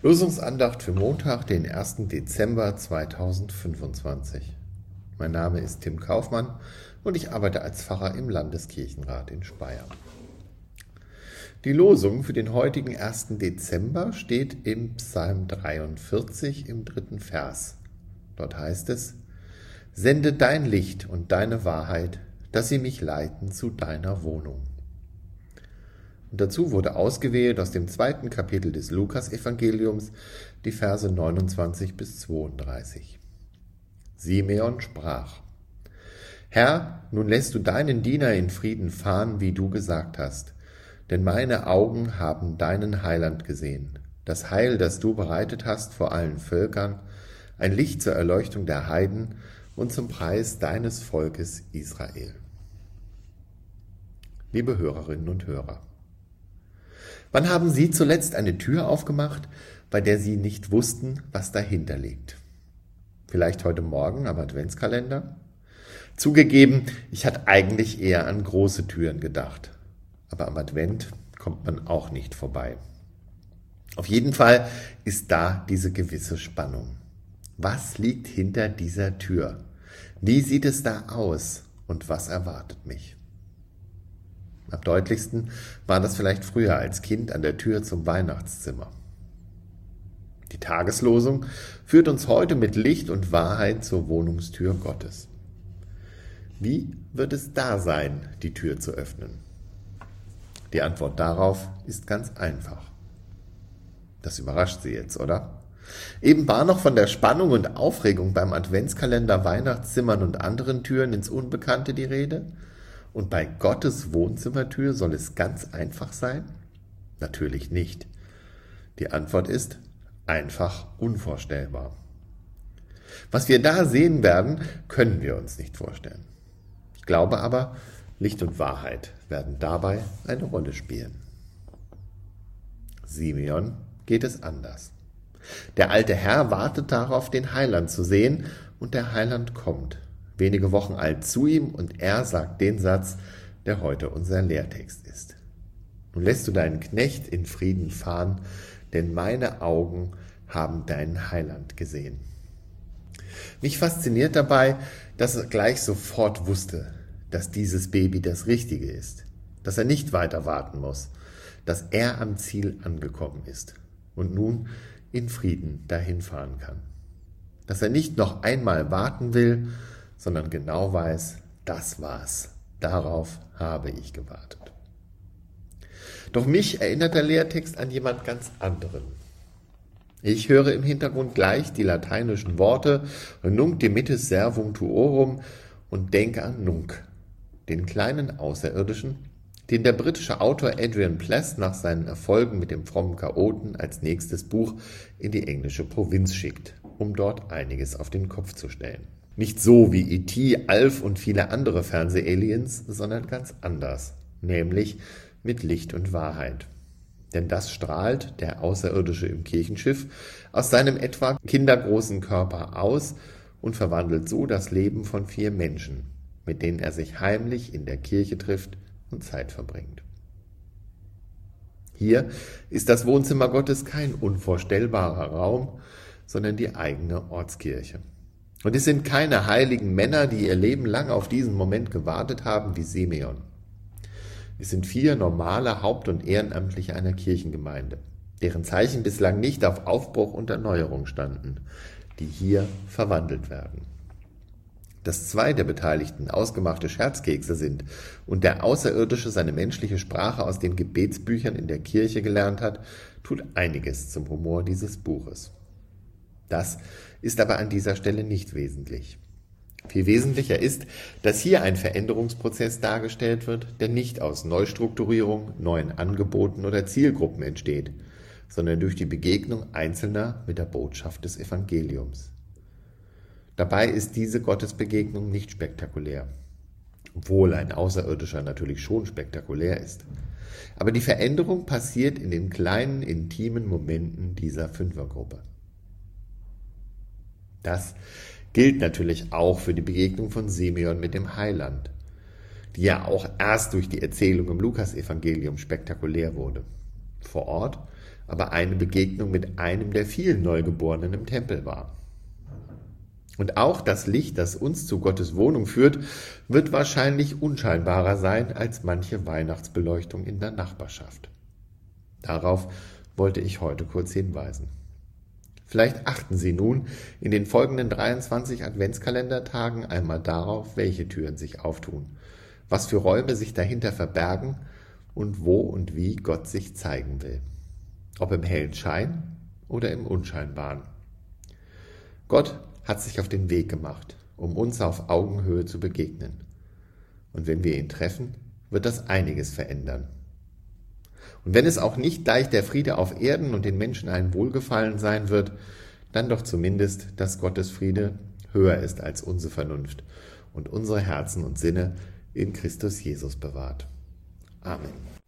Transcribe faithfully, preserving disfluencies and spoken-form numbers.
Losungsandacht für Montag, den ersten Dezember zweitausendfünfundzwanzig. Mein Name ist Tim Kaufmann und ich arbeite als Pfarrer im Landeskirchenrat in Speyer. Die Losung für den heutigen ersten Dezember steht im Psalm dreiundvierzig im dritten Vers. Dort heißt es: Sende dein Licht und deine Wahrheit, dass sie mich leiten zu deiner Wohnung. Und dazu wurde ausgewählt aus dem zweiten Kapitel des Lukas-Evangeliums die Verse neunundzwanzig bis zweiunddreißig. Simeon sprach: Herr, nun lässt du deinen Diener in Frieden fahren, wie du gesagt hast, denn meine Augen haben deinen Heiland gesehen, das Heil, das du bereitet hast vor allen Völkern, ein Licht zur Erleuchtung der Heiden und zum Preis deines Volkes Israel. Liebe Hörerinnen und Hörer, wann haben Sie zuletzt eine Tür aufgemacht, bei der Sie nicht wussten, was dahinter liegt? Vielleicht heute Morgen am Adventskalender? Zugegeben, ich hatte eigentlich eher an große Türen gedacht. Aber am Advent kommt man auch nicht vorbei. Auf jeden Fall ist da diese gewisse Spannung. Was liegt hinter dieser Tür? Wie sieht es da aus und was erwartet mich? Am deutlichsten war das vielleicht früher als Kind an der Tür zum Weihnachtszimmer. Die Tageslosung führt uns heute mit Licht und Wahrheit zur Wohnungstür Gottes. Wie wird es da sein, die Tür zu öffnen? Die Antwort darauf ist ganz einfach. Das überrascht Sie jetzt, oder? Eben war noch von der Spannung und Aufregung beim Adventskalender, Weihnachtszimmern und anderen Türen ins Unbekannte die Rede. Und bei Gottes Wohnzimmertür soll es ganz einfach sein? Natürlich nicht. Die Antwort ist einfach unvorstellbar. Was wir da sehen werden, können wir uns nicht vorstellen. Ich glaube aber, Licht und Wahrheit werden dabei eine Rolle spielen. Simeon geht es anders. Der alte Herr wartet darauf, den Heiland zu sehen, und der Heiland kommt, wenige Wochen alt, zu ihm, und er sagt den Satz, der heute unser Lehrtext ist. Nun lässt du deinen Knecht in Frieden fahren, denn meine Augen haben deinen Heiland gesehen. Mich fasziniert dabei, dass er gleich sofort wusste, dass dieses Baby das Richtige ist, dass er nicht weiter warten muss, dass er am Ziel angekommen ist und nun in Frieden dahin fahren kann. Dass er nicht noch einmal warten will, sondern genau weiß, das war's. Darauf habe ich gewartet. Doch mich erinnert der Lehrtext an jemand ganz anderen. Ich höre im Hintergrund gleich die lateinischen Worte Nunc dimittis servum tuorum und denke an Nunc, den kleinen Außerirdischen, den der britische Autor Adrian Pless nach seinen Erfolgen mit dem frommen Chaoten als nächstes Buch in die englische Provinz schickt, um dort einiges auf den Kopf zu stellen. Nicht so wie E T, Alf und viele andere Fernseh-Aliens, sondern ganz anders, nämlich mit Licht und Wahrheit. Denn das strahlt der Außerirdische im Kirchenschiff aus seinem etwa kindergroßen Körper aus und verwandelt so das Leben von vier Menschen, mit denen er sich heimlich in der Kirche trifft und Zeit verbringt. Hier ist das Wohnzimmer Gottes kein unvorstellbarer Raum, sondern die eigene Ortskirche. Und es sind keine heiligen Männer, die ihr Leben lang auf diesen Moment gewartet haben wie Simeon. Es sind vier normale Haupt- und Ehrenamtliche einer Kirchengemeinde, deren Zeichen bislang nicht auf Aufbruch und Erneuerung standen, die hier verwandelt werden. Dass zwei der Beteiligten ausgemachte Scherzkekse sind und der Außerirdische seine menschliche Sprache aus den Gebetsbüchern in der Kirche gelernt hat, tut einiges zum Humor dieses Buches. Das ist aber an dieser Stelle nicht wesentlich. Viel wesentlicher ist, dass hier ein Veränderungsprozess dargestellt wird, der nicht aus Neustrukturierung, neuen Angeboten oder Zielgruppen entsteht, sondern durch die Begegnung Einzelner mit der Botschaft des Evangeliums. Dabei ist diese Gottesbegegnung nicht spektakulär, obwohl ein Außerirdischer natürlich schon spektakulär ist. Aber die Veränderung passiert in den kleinen, intimen Momenten dieser Fünfergruppe. Das gilt natürlich auch für die Begegnung von Simeon mit dem Heiland, die ja auch erst durch die Erzählung im Lukas-Evangelium spektakulär wurde. Vor Ort aber eine Begegnung mit einem der vielen Neugeborenen im Tempel war. Und auch das Licht, das uns zu Gottes Wohnung führt, wird wahrscheinlich unscheinbarer sein als manche Weihnachtsbeleuchtung in der Nachbarschaft. Darauf wollte ich heute kurz hinweisen. Vielleicht achten Sie nun in den folgenden dreiundzwanzig Adventskalendertagen einmal darauf, welche Türen sich auftun, was für Räume sich dahinter verbergen und wo und wie Gott sich zeigen will. Ob im hellen Schein oder im Unscheinbaren. Gott hat sich auf den Weg gemacht, um uns auf Augenhöhe zu begegnen. Und wenn wir ihn treffen, wird das einiges verändern. Und wenn es auch nicht gleich der Friede auf Erden und den Menschen ein Wohlgefallen sein wird, dann doch zumindest, dass Gottes Friede höher ist als unsere Vernunft und unsere Herzen und Sinne in Christus Jesus bewahrt. Amen.